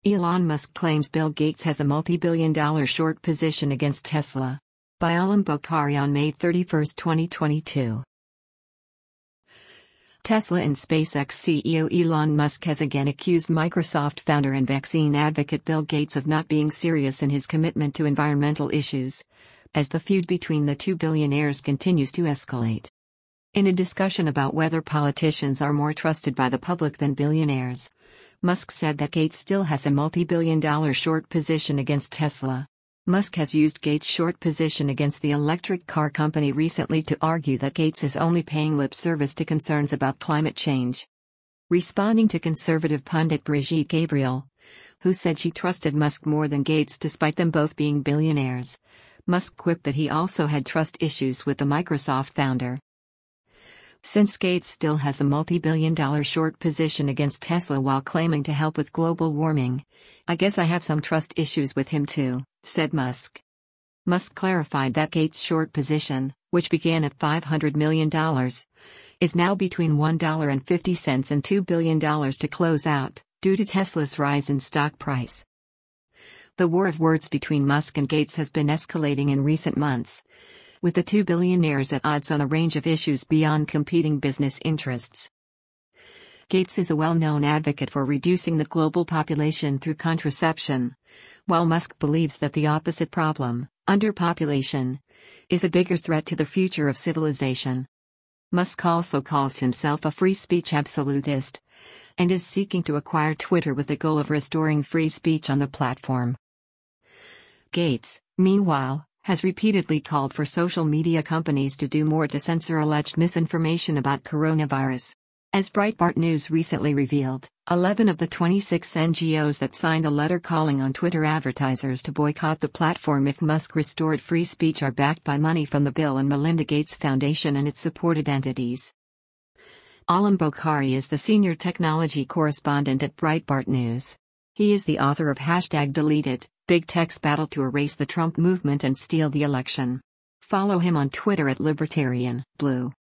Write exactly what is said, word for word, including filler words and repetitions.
Elon Musk claims Bill Gates has a multi-billion dollar short position against Tesla. By Alam Bokhari on May thirty-first, twenty twenty-two. Tesla and SpaceX C E O Elon Musk has again accused Microsoft founder and vaccine advocate Bill Gates of not being serious in his commitment to environmental issues, as the feud between the two billionaires continues to escalate. In a discussion about whether politicians are more trusted by the public than billionaires, Musk said that Gates still has a multi-billion dollar short position against Tesla. Musk has used Gates' short position against the electric car company recently to argue that Gates is only paying lip service to concerns about climate change. Responding to conservative pundit Brigitte Gabriel, who said she trusted Musk more than Gates despite them both being billionaires, Musk quipped that he also had trust issues with the Microsoft founder. Since Gates still has a multi-billion dollar short position against Tesla while claiming to help with global warming, I guess I have some trust issues with him too, said Musk. Musk clarified that Gates' short position, which began at five hundred million dollars, is now between one dollar and fifty cents and two billion dollars to close out, due to Tesla's rise in stock price. The war of words between Musk and Gates has been escalating in recent months, with the two billionaires at odds on a range of issues beyond competing business interests. Gates is a well-known advocate for reducing the global population through contraception, while Musk believes that the opposite problem, underpopulation, is a bigger threat to the future of civilization. Musk also calls himself a free speech absolutist, and is seeking to acquire Twitter with the goal of restoring free speech on the platform. Gates, meanwhile, has repeatedly called for social media companies to do more to censor alleged misinformation about coronavirus. As Breitbart News recently revealed, eleven of the twenty-six N G Os that signed a letter calling on Twitter advertisers to boycott the platform if Musk restored free speech are backed by money from the Bill and Melinda Gates Foundation and its supported entities. Alam Bokhari is the senior technology correspondent at Breitbart News. He is the author of Hashtag Deleted, Big Tech's Battle to Erase the Trump Movement and Steal the Election. Follow him on Twitter at Libertarian Blue.